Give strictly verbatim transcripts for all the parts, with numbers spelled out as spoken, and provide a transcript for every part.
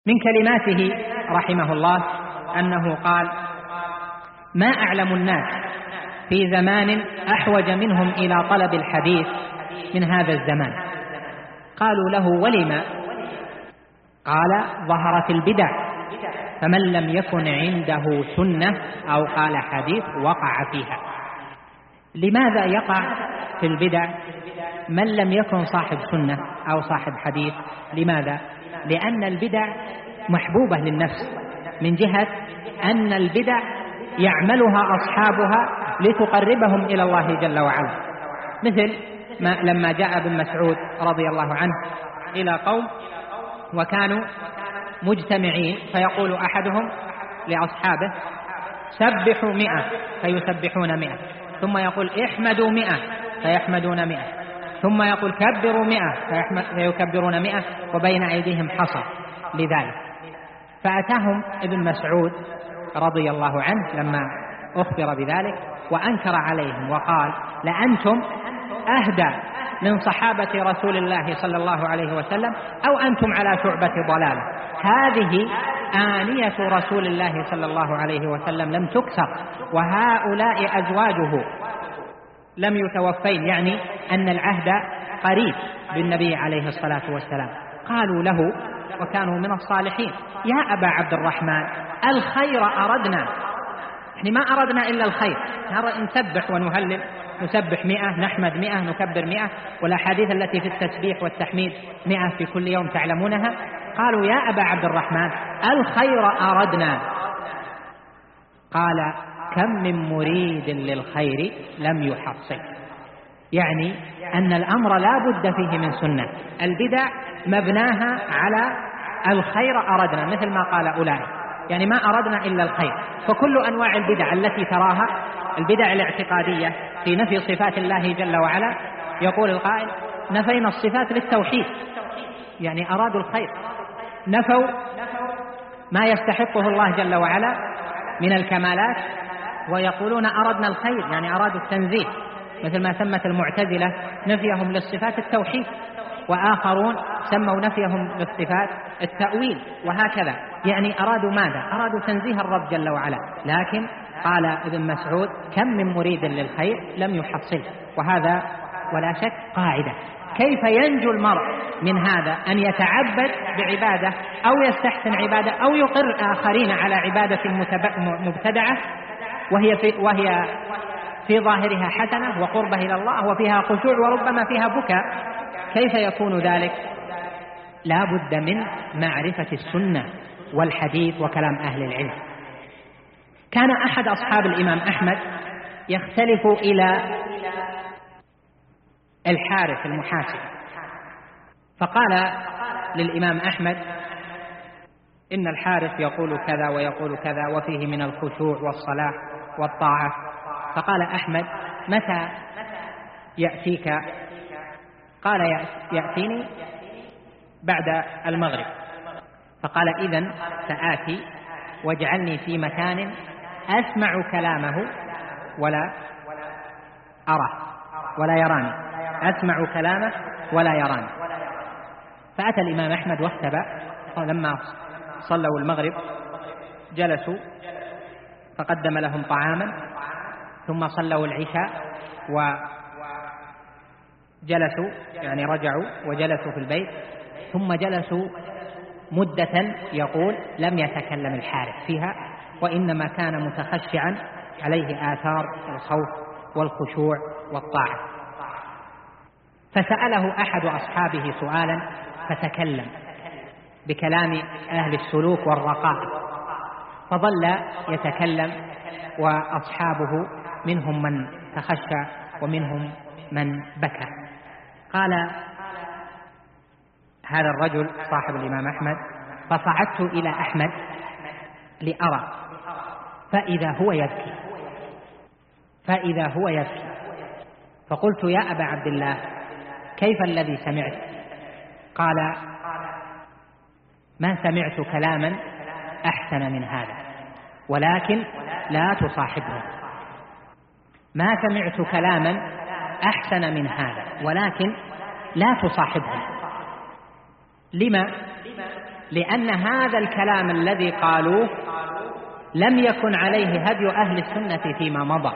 من كلماته رحمه الله أنه قال: ما أعلم الناس في زمان أحوج منهم إلى طلب الحديث من هذا الزمان. قالوا له: ولما؟ قال: ظهرت البدع، فمن لم يكن عنده سنة أو قال حديث وقع فيها. لماذا يقع في البدع من لم يكن صاحب سنة أو صاحب حديث؟ لماذا؟ لأن البدع محبوبة للنفس، من جهة أن البدع يعملها أصحابها لتقربهم إلى الله جل وعلا، مثل ما لما جاء ابن مسعود رضي الله عنه إلى قوم وكانوا مجتمعين، فيقول أحدهم لأصحابه: سبحوا مئة فيسبحون مئة، ثم يقول: احمدوا مئة فيحمدون مئة، ثم يقول: كبروا مئة فيكبرون مئة، وبين أيديهم حصى لذلك. فأتاهم ابن مسعود رضي الله عنه لما أخبر بذلك وأنكر عليهم وقال: لأنتم أهدى من صحابة رسول الله صلى الله عليه وسلم، أو أنتم على شعبة ضلالة. هذه آنية رسول الله صلى الله عليه وسلم لم تكسر، وهؤلاء أزواجه لم يتوفين، يعني أن العهد قريب بالنبي عليه الصلاة والسلام. قالوا له وكانوا من الصالحين: يا أبا عبد الرحمن، الخير أردنا، يعني ما أردنا إلا الخير، نسبح ونهلل، نسبح مئة، نحمد مئة، نكبر مئة، والأحاديث التي في التسبيح والتحميد مئة في كل يوم تعلمونها. قالوا: يا أبا عبد الرحمن، الخير أردنا. قال: كم من مريد للخير لم يحصل. يعني أن الأمر لا بد فيه من سنة. البدع مبناها على الخير أردنا، مثل ما قال أولئك، يعني ما أردنا إلا الخير. فكل أنواع البدع التي تراها، البدع الاعتقادية في نفي صفات الله جل وعلا، يقول القائل: نفينا الصفات للتوحيد، يعني أرادوا الخير، نفوا ما يستحقه الله جل وعلا من الكمالات ويقولون أردنا الخير، يعني أرادوا التنزيه، مثل ما سمت المعتزلة نفيهم للصفات التوحيد، وآخرون سموا نفيهم للصفات التأويل، وهكذا. يعني أرادوا ماذا؟ أرادوا تنزيه الرب جل وعلا. لكن قال ابن مسعود: كم من مريد للخير لم يحصل. وهذا ولا شك قاعدة. كيف ينجو المرء من هذا؟ أن يتعبد بعبادة أو يستحسن عبادة أو يقر آخرين على عبادة مبتدعة وهي في, وهي في ظاهرها حسنة وقربة إلى الله وفيها خشوع وربما فيها بكاء. كيف يكون ذلك؟ لا بد من معرفة السنة والحديث وكلام أهل العلم. كان أحد أصحاب الإمام أحمد يختلف إلى الحارث المحاسب، فقال للإمام أحمد: إن الحارث يقول كذا ويقول كذا وفيه من الخشوع والصلاح والطاعة. فقال أحمد: متى يأتيك؟ قال: يأتيني بعد المغرب. فقال: إذن سآتي، واجعلني في مكان أسمع كلامه ولا أراه ولا يراني، أسمع كلامه ولا يراني. فأتى الإمام أحمد واختبأ، لما صلوا المغرب جلسوا فقدم لهم طعاما، ثم صلوا العشاء وجلسوا، يعني رجعوا وجلسوا في البيت، ثم جلسوا مدة يقول لم يتكلم الحارث فيها، وإنما كان متخشعا عليه آثار الخوف والخشوع والطاعة. فسأله أحد أصحابه سؤالا فتكلم بكلام أهل السلوك والرقائق، فظل يتكلم، وأصحابه منهم من تخشى ومنهم من بكى. قال هذا الرجل صاحب الإمام أحمد: فصعدت إلى أحمد لأرى، فإذا هو يبكي فإذا هو يبكي فقلت: يا أبا عبد الله، كيف الذي سمعت؟ قال: ما سمعت كلاما أحسن من هذا، ولكن لا تصاحبه. ما سمعت كلاما أحسن من هذا ولكن لا تصاحبه. لما؟ لأن هذا الكلام الذي قالوه لم يكن عليه هدي أهل السنة فيما مضى،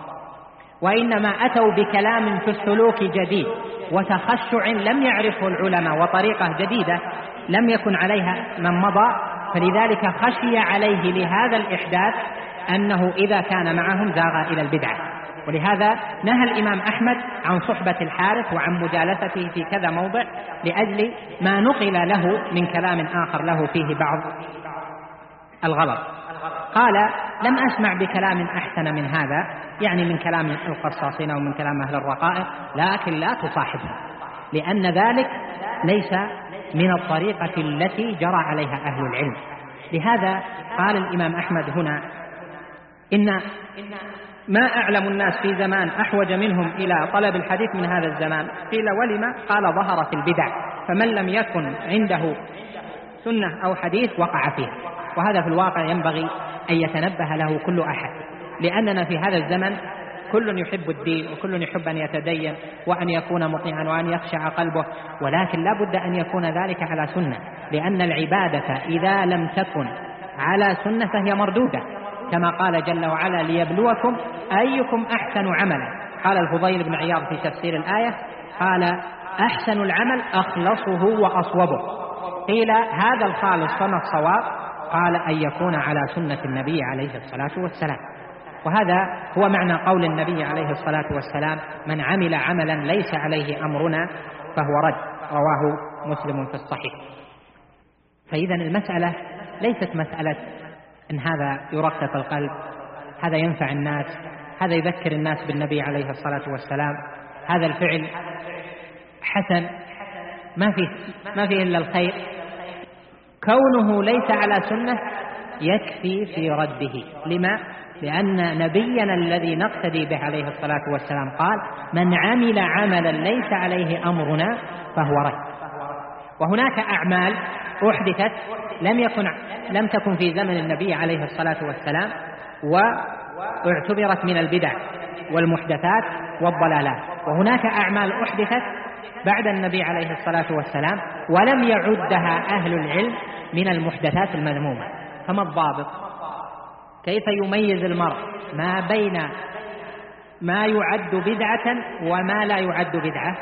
وإنما أتوا بكلام في السلوك جديد وتخشع لم يعرفه العلماء وطريقة جديدة لم يكن عليها من مضى، فلذلك خشي عليه لهذا الإحداث أنه إذا كان معهم زاغ إلى البدعة. ولهذا نهى الإمام أحمد عن صحبة الحارث وعن مجالسته في كذا موضع لأجل ما نقل له من كلام آخر له فيه بعض الغلط. قال: لم أسمع بكلام أحسن من هذا، يعني من كلام القصاصين ومن كلام أهل الرقائق، لكن لا تصاحبه، لأن ذلك ليس من الطريقة التي جرى عليها أهل العلم. لهذا قال الإمام أحمد هنا: إن ما أعلم الناس في زمان أحوج منهم إلى طلب الحديث من هذا الزمان. قيل: ولما؟ قال: ظهرت البدع، فمن لم يكن عنده سنة أو حديث وقع فيه. وهذا في الواقع ينبغي أن يتنبه له كل أحد، لأننا في هذا الزمن كل يحب الدين وكل يحب أن يتدين وأن يكون مطيعا وأن يخشع قلبه، ولكن لا بد أن يكون ذلك على سنة، لأن العبادة إذا لم تكن على سنة فهي مردودة، كما قال جل وعلا: ليبلوكم أيكم أحسن عملا. قال الفضيل بن عياض في تفسير الآية: قال: أحسن العمل أخلصه وأصوبه. قيل: هذا الخالص فما الصواب؟ قال: أن يكون على سنة النبي عليه الصلاة والسلام. وهذا هو معنى قول النبي عليه الصلاة والسلام: من عمل عملا ليس عليه أمرنا فهو رد، رواه مسلم في الصحيح. فإذا المسألة ليست مسألة إن هذا يرقق القلب، هذا ينفع الناس، هذا يذكر الناس بالنبي عليه الصلاة والسلام، هذا الفعل حسن، ما فيه ما فيه إلا الخير. كونه ليس على سنة يكفي في رده. لما؟ لأن نبينا الذي نقتدي به عليه الصلاة والسلام قال: من عمل عملا ليس عليه أمرنا فهو رد. وهناك أعمال أحدثت لم يكن لم تكن في زمن النبي عليه الصلاة والسلام واعتبرت من البدع والمحدثات والضلالات، وهناك أعمال أحدثت بعد النبي عليه الصلاة والسلام ولم يعدها أهل العلم من المحدثات المذمومة. فما الضابط؟ كيف يميز المرء ما بين ما يعد بدعة وما لا يعد بدعة؟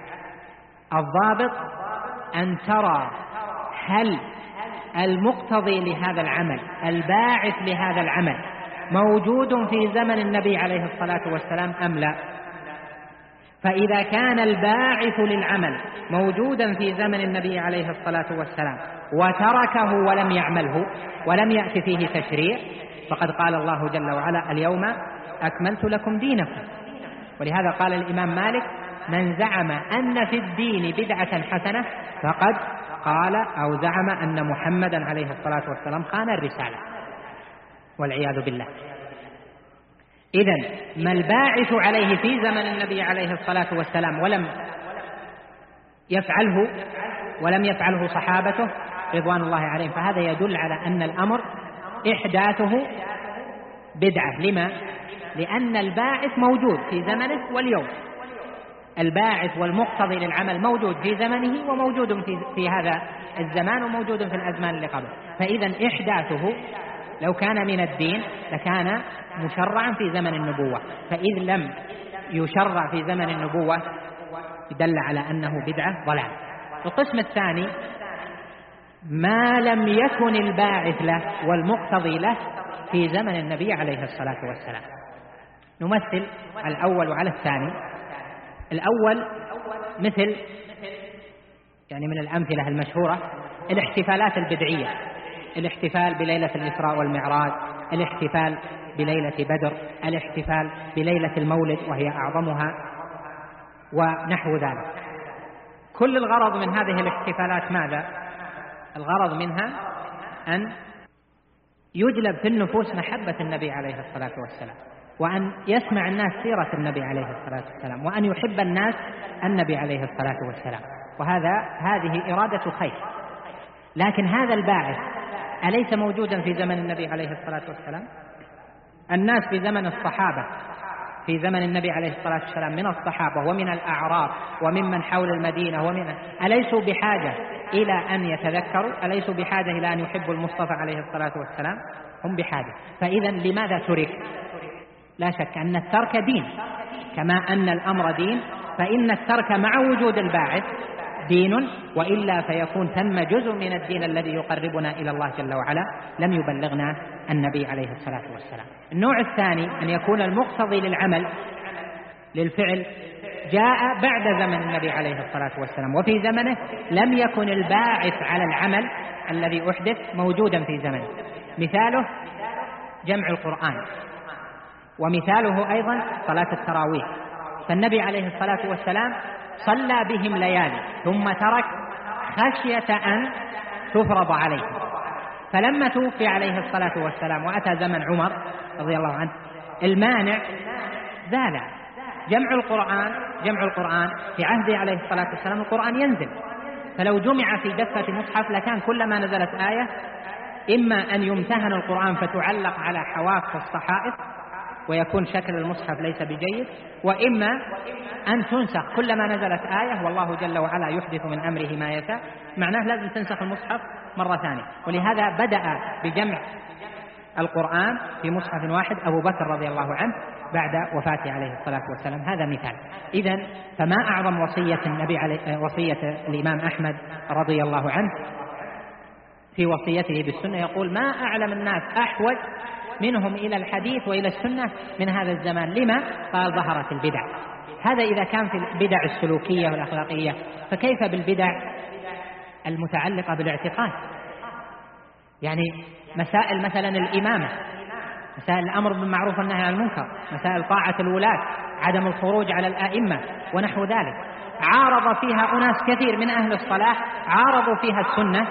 الضابط أن ترى هل المقتضي لهذا العمل، الباعث لهذا العمل، موجود في زمن النبي عليه الصلاة والسلام أم لا. فإذا كان الباعث للعمل موجودا في زمن النبي عليه الصلاة والسلام وتركه ولم يعمله ولم يأتي فيه تشريع، فقد قال الله جل وعلا: اليوم أكملت لكم دينكم. ولهذا قال الإمام مالك: من زعم أن في الدين بدعة حسنة فقد قال أو زعم أن محمدا عليه الصلاة والسلام خان الرسالة، والعياذ بالله. إذن ما الباعث عليه في زمن النبي عليه الصلاة والسلام ولم يفعله ولم يفعله صحابته رضوان الله عليهم، فهذا يدل على أن الأمر إحداثه بدعة. لما؟ لأن الباعث موجود في زمنه واليوم، الباعث والمقتضي للعمل موجود في زمنه وموجود في, في هذا الزمان وموجود في الأزمان اللي قبل. فإذا إحداثه لو كان من الدين لكان مشرعا في زمن النبوة، فإذ لم يشرع في زمن النبوة يدل على أنه بدعة ضلال. القسم الثاني: ما لم يكن الباعث له والمقتضي له في زمن النبي عليه الصلاة والسلام. نمثل الأول على الثاني. الأول مثل يعني من الأمثلة المشهورة الاحتفالات البدعية، الاحتفال بليلة الإسراء والمعراج، الاحتفال بليلة بدر، الاحتفال بليلة المولد وهي أعظمها، ونحو ذلك. كل الغرض من هذه الاحتفالات ماذا؟ الغرض منها أن يجلب في النفوس محبة النبي عليه الصلاة والسلام، وأن يسمع الناس سيرة النبي عليه الصلاة والسلام، وأن يحب الناس النبي عليه الصلاة والسلام، وهذا هذه إرادة خير. لكن هذا الباعث أليس موجودا في زمن النبي عليه الصلاة والسلام؟ الناس في زمن الصحابة في في زمن النبي عليه الصلاة والسلام من الصحابة ومن الأعراب وممن حول المدينة ومن أليسوا بحاجة إلى أن يتذكروا؟ أليسوا بحاجة إلى أن يحبوا المصطفى عليه الصلاة والسلام؟ هم بحاجة. فإذا لماذا ترك؟ لا شك أن الترك دين، كما أن الأمر دين، فإن الترك مع وجود الباعث دين، وإلا فيكون ثم جزء من الدين الذي يقربنا إلى الله جل وعلا لم يبلغنا النبي عليه الصلاة والسلام. النوع الثاني أن يكون المقتضي للعمل للفعل جاء بعد زمن النبي عليه الصلاة والسلام، وفي زمنه لم يكن الباعث على العمل الذي أحدث موجودا في زمنه. مثاله جمع القرآن، ومثاله أيضا صلاة التراويح. فالنبي عليه الصلاة والسلام صلى بهم ليالي ثم ترك خشية أن تفرض عليهم، فلما توفي عليه الصلاة والسلام وأتى زمن عمر رضي الله عنه المانع زال. جمع القرآن جمع القرآن في عهده عليه الصلاة والسلام القرآن ينزل، فلو جمع في دفة مصحف لكان كلما نزلت آية إما أن يمتهن القرآن فتعلق على حواف الصحائف ويكون شكل المصحف ليس بجيد، وإما أن تنسخ كلما نزلت آية، والله جل وعلا يحدث من أمره ما يشاء، معناه لازم تنسخ المصحف مرة ثانية. ولهذا بدأ بجمع القرآن في مصحف واحد أبو بكر رضي الله عنه بعد وفاته عليه الصلاة والسلام. هذا مثال. إذن فما أعظم وصية النبي عليه وصية الإمام أحمد رضي الله عنه في وصيته بالسنة، يقول ما أعلم الناس أحوج منهم إلى الحديث وإلى السنة من هذا الزمان. لما؟ قال ظهرت البدع. هذا إذا كان في البدع السلوكية والأخلاقية، فكيف بالبدع المتعلقة بالاعتقاد؟ يعني مسائل مثلا الإمامة، مسائل الأمر بالمعروف والنهي عن المنكر، مسائل طاعة الولاة، عدم الخروج على الآئمة ونحو ذلك، عارض فيها أناس كثير من أهل الصلاح، عارضوا فيها السنة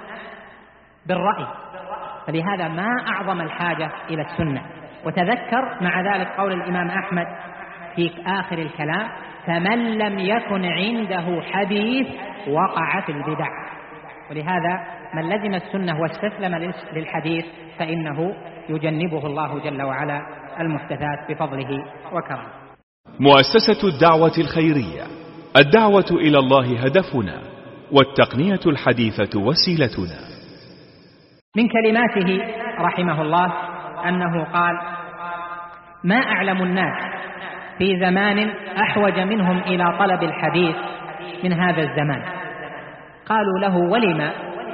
بالرأي. فلهذا ما أعظم الحاجة إلى السنة. وتذكر مع ذلك قول الإمام أحمد في آخر الكلام: فمن لم يكن عنده حديث وقع في البدع. ولهذا من لزم السنة واستسلم للحديث فإنه يجنبه الله جل وعلا المحدثات بفضله وكرمه. مؤسسة الدعوة الخيرية، الدعوة إلى الله هدفنا، والتقنية الحديثة وسيلتنا. من كلماته رحمه الله أنه قال: ما أعلم الناس في زمان أحوج منهم إلى طلب الحديث من هذا الزمان. قالوا له: ولما؟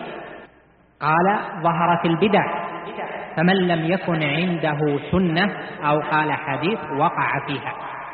قال: ظهرت البدع، فمن لم يكن عنده سنة أو قال حديث وقع فيها.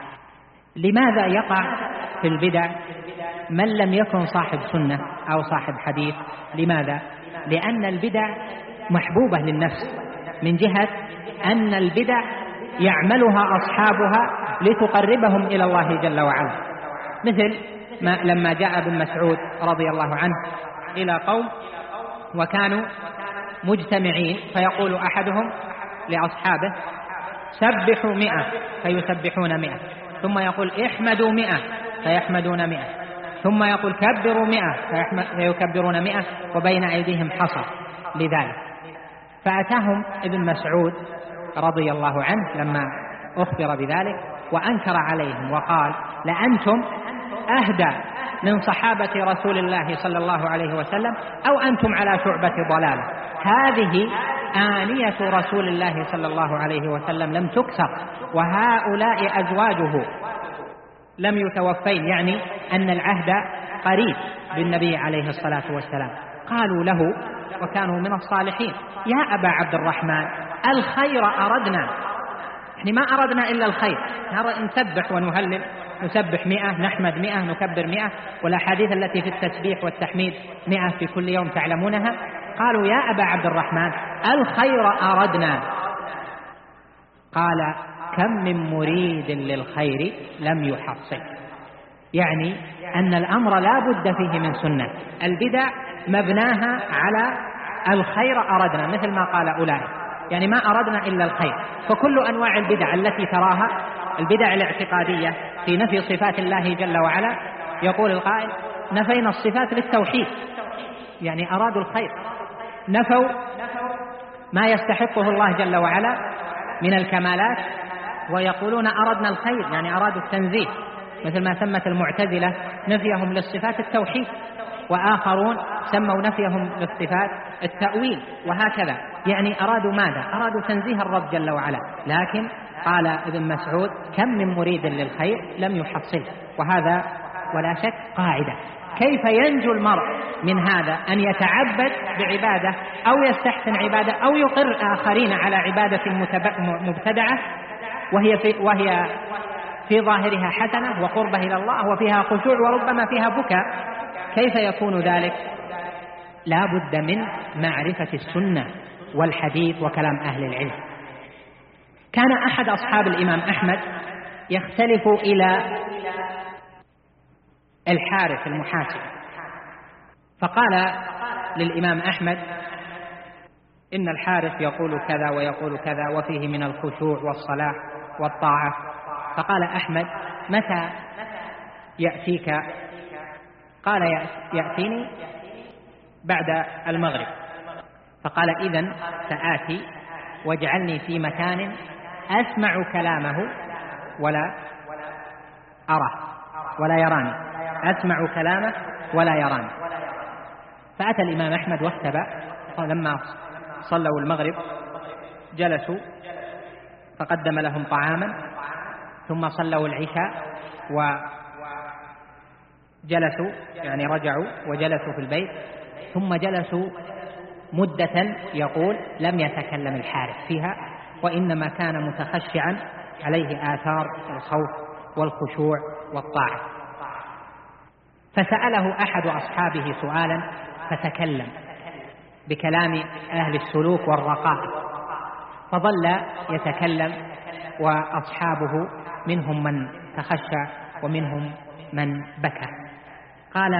لماذا يقع في البدع من لم يكن صاحب سنة أو صاحب حديث؟ لماذا؟ لأن البدع محبوبة للنفس، من جهة أن البدع يعملها أصحابها لتقربهم إلى الله جل وعلا، مثل ما لما جاء ابن مسعود رضي الله عنه إلى قوم وكانوا مجتمعين، فيقول أحدهم لأصحابه: سبحوا مئة، فيسبحون مئة، ثم يقول: احمدوا مئة، فيحمدون مئة، ثم يقول: كبروا مئة، فيكبرون مئة، وبين أيديهم حصى لذلك. فأتاهم ابن مسعود رضي الله عنه لما أخبر بذلك وأنكر عليهم وقال: لأنتم أهدى من صحابة رسول الله صلى الله عليه وسلم، أو أنتم على شعبة ضلالة. هذه آنية رسول الله صلى الله عليه وسلم لم تكسر، وهؤلاء أزواجه لم يتوفين، يعني أن العهد قريب بالنبي عليه الصلاة والسلام. قالوا له وكانوا من الصالحين: يا أبا عبد الرحمن، الخير أردنا، يعني ما أردنا إلا الخير، نسبح ونهلل، نسبح مئة، نحمد مئة، نكبر مئة، والأحاديث التي في التسبيح والتحميد مئة في كل يوم تعلمونها. قالوا: يا أبا عبد الرحمن، الخير أردنا. قال: كم من مريد للخير لم يحصل. يعني أن الأمر لا بد فيه من سنة. البدع مبناها على الخير أردنا، مثل ما قال أولئك، يعني ما أردنا إلا الخير. فكل أنواع البدع التي تراها، البدع الاعتقادية في نفي صفات الله جل وعلا، يقول القائل: نفينا الصفات للتوحيد، يعني أرادوا الخير، نفوا ما يستحقه الله جل وعلا من الكمالات ويقولون أردنا الخير، يعني أرادوا التنزيه، مثل ما سمت المعتزلة نفيهم للصفات التوحيد، وآخرون سموا نفيهم للصفات التأويل، وهكذا. يعني أرادوا ماذا؟ أرادوا تنزيه الرب جل وعلا. لكن قال ابن مسعود: كم من مريد للخير لم يحصل. وهذا ولا شك قاعدة. كيف ينجو المرء من هذا؟ أن يتعبد بعبادة أو يستحسن عبادة أو يقر آخرين على عبادة مبتدعة وهي في, وهي في ظاهرها حسنة وقربة إلى الله وفيها خشوع وربما فيها بكاء. كيف يكون ذلك؟ لا بد من معرفة السنة والحديث وكلام أهل العلم. كان أحد أصحاب الإمام أحمد يختلف إلى الحارث المحاسب، فقال للإمام أحمد: إن الحارث يقول كذا ويقول كذا وفيه من الخشوع والصلاح والطاعة. فقال أحمد: متى يأتيك؟ قال: يأتيني بعد المغرب. فقال: إذن سآتي واجعلني في مكان أسمع كلامه ولا أراه ولا يراني، أسمع كلامه ولا يراني. فأتى الإمام أحمد واختبأ، فلما صلوا المغرب جلسوا فقدم لهم طعاما، ثم صلوا العشاء وجلسوا، يعني رجعوا وجلسوا في البيت، ثم جلسوا مدة يقول لم يتكلم الحارث فيها، وإنما كان متخشعا عليه آثار الخوف والخشوع والطاعة. فسأله أحد أصحابه سؤالا فتكلم بكلام أهل السلوك والرقائق، فظل يتكلم وأصحابه منهم من تخشى ومنهم من بكى. قال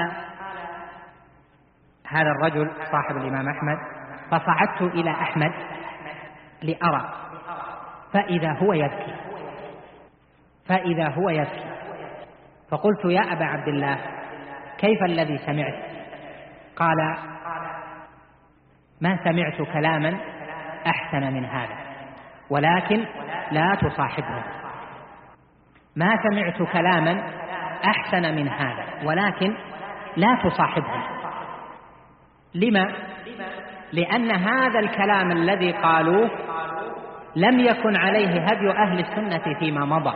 هذا الرجل صاحب الإمام أحمد: فصعدت إلى أحمد لأرى، فإذا هو يبكي فإذا هو يبكي فقلت: يا أبا عبد الله، كيف الذي سمعت؟ قال: ما سمعت كلاما أحسن من هذا، ولكن لا تصاحبه. ما سمعت كلاما أحسن من هذا ولكن لا تصاحبه. لما؟ لأن هذا الكلام الذي قالوه لم يكن عليه هدي أهل السنة فيما مضى،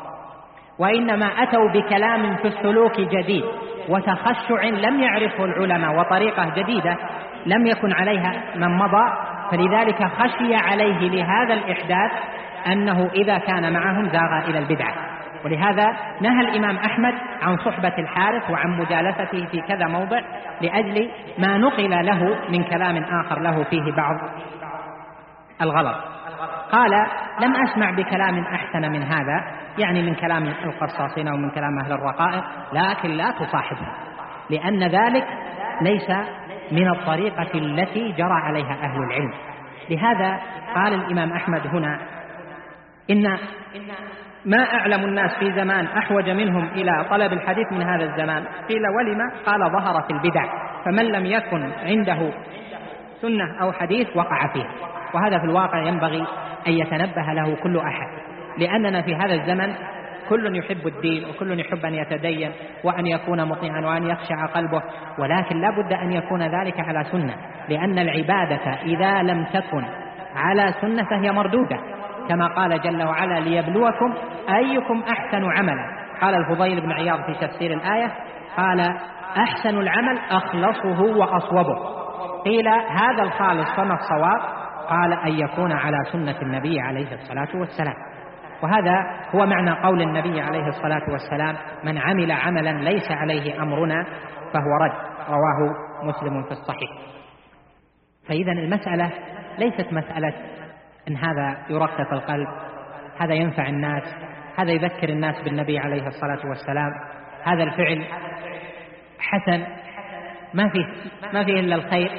وإنما أتوا بكلام في السلوك جديد وتخشع لم يعرفه العلماء وطريقة جديدة لم يكن عليها من مضى، فلذلك خشي عليه لهذا الإحداث أنه إذا كان معهم زاغ إلى البدعة. ولهذا نهى الإمام أحمد عن صحبة الحارث وعن مجالسته في كذا موضع، لأجل ما نقل له من كلام آخر له فيه بعض الغلط. قال: لم أسمع بكلام أحسن من هذا، يعني من كلام القصاصين ومن كلام أهل الرقائق، لكن لا تصاحبه، لأن ذلك ليس من الطريقة التي جرى عليها أهل العلم. لهذا قال الإمام أحمد هنا: إن ما أعلم الناس في زمان أحوج منهم إلى طلب الحديث من هذا الزمان. قيل: ولما؟ قال: ظهرت البدع، فمن لم يكن عنده سنة أو حديث وقع فيه. وهذا في الواقع ينبغي أن يتنبه له كل أحد، لأننا في هذا الزمن كل يحب الدين وكل يحب أن يتدين وأن يكون مطيعا وأن يخشع قلبه، ولكن لا بد أن يكون ذلك على سنة، لأن العبادة إذا لم تكن على سنة فهي مردودة، كما قال جل وعلا: ليبلوكم أيكم أحسن عملا. قال الفضيل بن عياض في تفسير الآية: قال: أحسن العمل أخلصه وأصوبه. قيل: هذا الخالص فما الصواب؟ قال: أن يكون على سنة النبي عليه الصلاة والسلام. وهذا هو معنى قول النبي عليه الصلاة والسلام: من عمل عملا ليس عليه أمرنا فهو رد، رواه مسلم في الصحيح. فإذا المسألة ليست مسألة إن هذا يرقق القلب، هذا ينفع الناس، هذا يذكر الناس بالنبي عليه الصلاة والسلام، هذا الفعل حسن، ما فيه ما فيه إلا الخير.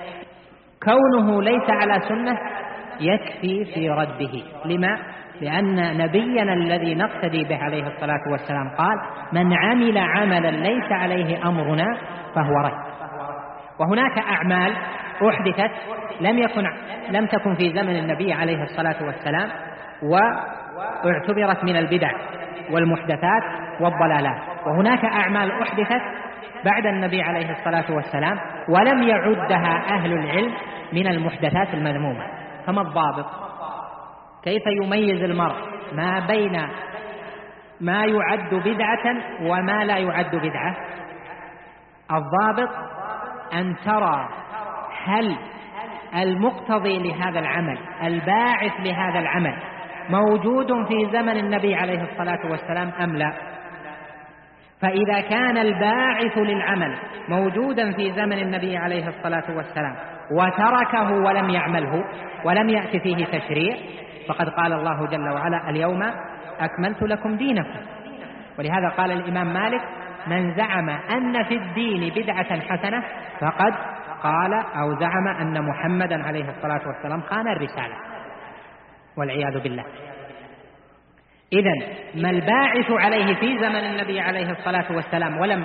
كونه ليس على سنة يكفي في رده. لما؟ لأن نبينا الذي نقتدي به عليه الصلاة والسلام قال: من عمل عملا ليس عليه أمرنا فهو رد. وهناك أعمال أحدثت لم يكن لم تكن في زمن النبي عليه الصلاة والسلام، واعتبرت من البدع والمحدثات والضلالات. وهناك أعمال أحدثت بعد النبي عليه الصلاة والسلام ولم يعدها أهل العلم من المحدثات المذمومة. فما الضابط؟ كيف يميز المرء ما بين ما يعد بدعة وما لا يعد بدعة؟ الضابط أن ترى هل المقتضي لهذا العمل، الباعث لهذا العمل، موجود في زمن النبي عليه الصلاة والسلام أم لا. فإذا كان الباعث للعمل موجودا في زمن النبي عليه الصلاة والسلام وتركه ولم يعمله ولم يأتي فيه تشريع، فقد قال الله جل وعلا: اليوم أكملت لكم دينكم. ولهذا قال الإمام مالك: من زعم أن في الدين بدعة حسنة فقد قال أو زعم أن محمدا عليه الصلاة والسلام خان الرسالة، والعياذ بالله. إذن ما الباعث عليه في زمن النبي عليه الصلاة والسلام ولم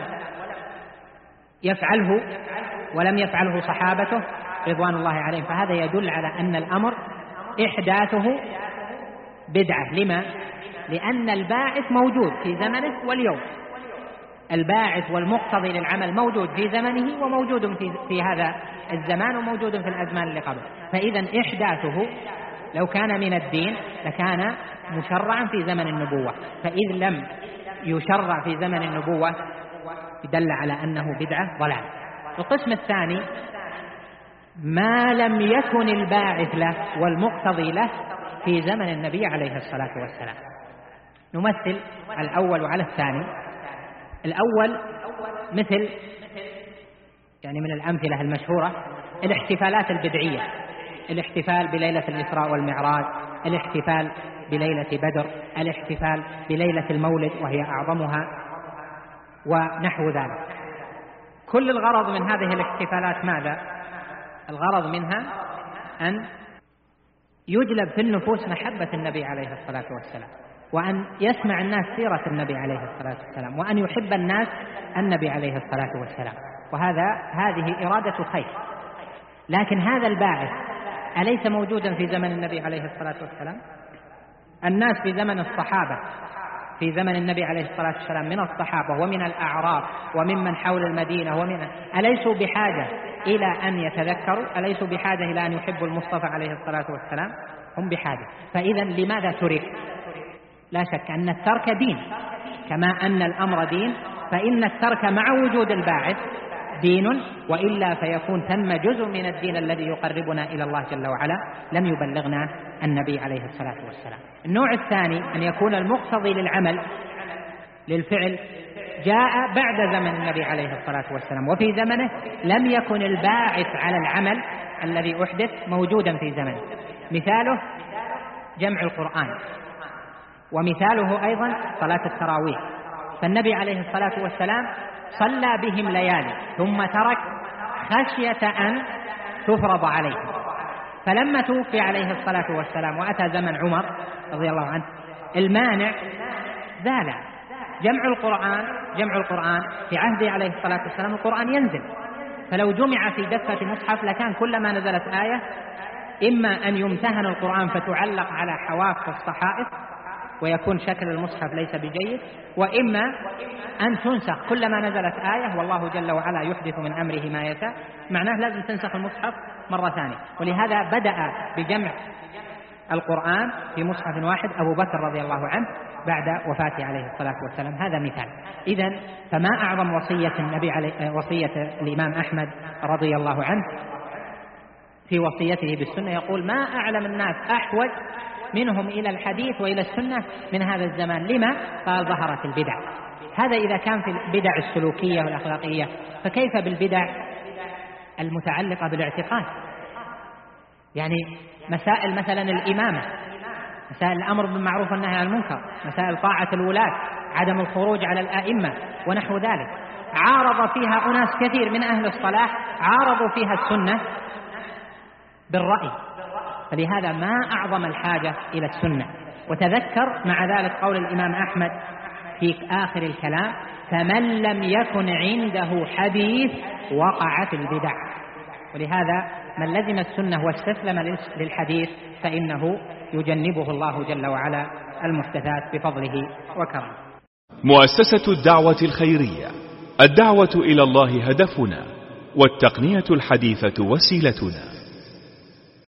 يفعله ولم يفعله صحابته رضوان الله عليهم، فهذا يدل على أن الأمر إحداثه بدعة. لما؟ لأن الباعث موجود في زمنه واليوم، الباعث والمقتضي للعمل موجود في زمنه وموجود في, في هذا الزمان وموجود في الأزمان اللي قبل. فإذا إحداثه لو كان من الدين لكان مشرعا في زمن النبوة، فإذ لم يشرع في زمن النبوة دل على أنه بدعة ضلال. القسم الثاني ما لم يكن الباعث له والمقتضي له في زمن النبي عليه الصلاة والسلام. نمثل الأول على الثاني. الأول مثل يعني من الأمثلة المشهورة الاحتفالات البدعية، الاحتفال بليلة الإسراء والمعراج، الاحتفال بليلة بدر، الاحتفال بليلة المولد وهي أعظمها، ونحو ذلك. كل الغرض من هذه الاحتفالات ماذا؟ الغرض منها أن يجلب في النفوس محبة النبي عليه الصلاة والسلام، وأن يسمع الناس سيرة النبي عليه الصلاة والسلام، وأن يحب الناس النبي عليه الصلاة والسلام، وهذا هذه إرادة خير. لكن هذا الباعث أليس موجودا في زمن النبي عليه الصلاة والسلام؟ الناس في زمن الصحابة في زمن النبي عليه الصلاة والسلام من الصحابة ومن الأعراب وممن حول المدينة ومن أليسوا بحاجة إلى أن يتذكروا؟ أليسوا بحاجة إلى أن يحبوا المصطفى عليه الصلاة والسلام؟ هم بحاجة. فإذا لماذا ترك؟ لا شك أن الترك دين، كما أن الأمر دين، فإن الترك مع وجود الباعث دين، وإلا فيكون ثم جزء من الدين الذي يقربنا إلى الله جل وعلا لم يبلغنا النبي عليه الصلاة والسلام. النوع الثاني أن يكون المقتضي للعمل للفعل جاء بعد زمن النبي عليه الصلاة والسلام، وفي زمنه لم يكن الباعث على العمل الذي أحدث موجودا في زمنه. مثاله جمع القرآن، ومثاله أيضا صلاة التراويح. فالنبي عليه الصلاة والسلام صلى بهم ليالي ثم ترك خشية أن تفرض عليهم، فلما توفي عليه الصلاة والسلام وأتى زمن عمر رضي الله عنه المانع زال. جمع القرآن جمع القرآن في عهده عليه الصلاة والسلام القرآن ينزل، فلو جمع في دفة مصحف لكان كلما نزلت آية إما أن يمتهن القرآن فتعلق على حواف الصحائف ويكون شكل المصحف ليس بجيد، وإما أن تنسخ كلما نزلت آية، والله جل وعلا يحدث من أمره ما يشاء، معناه لازم تنسخ المصحف مرة ثانية. ولهذا بدأ بجمع القرآن في مصحف واحد أبو بكر رضي الله عنه بعد وفاته عليه الصلاة والسلام. هذا مثال. إذن فما أعظم وصية النبي عليه وصية الإمام أحمد رضي الله عنه في وصيته بالسنة، يقول: ما أعلم الناس أحوج منهم إلى الحديث وإلى السنة من هذا الزمان. لما؟ قال: ظهرت البدع. هذا إذا كان في البدع السلوكية والأخلاقية، فكيف بالبدع المتعلقة بالاعتقاد؟ يعني مسائل مثلا الإمامة، مسائل الأمر بالمعروف والنهي عن المنكر، مسائل طاعة الولاة، عدم الخروج على الآئمة ونحو ذلك، عارض فيها أناس كثير من أهل الصلاح، عارضوا فيها السنة بالرأي. فلهذا ما أعظم الحاجة إلى السنة. وتذكر مع ذلك قول الإمام أحمد في آخر الكلام: فمن لم يكن عنده حديث وقع في البدع. ولهذا من لزم السنة واستسلم للحديث فإنه يجنبه الله جل وعلا المحدثات بفضله وكرمه. مؤسسة الدعوة الخيرية، الدعوة إلى الله هدفنا، والتقنية الحديثة وسيلتنا.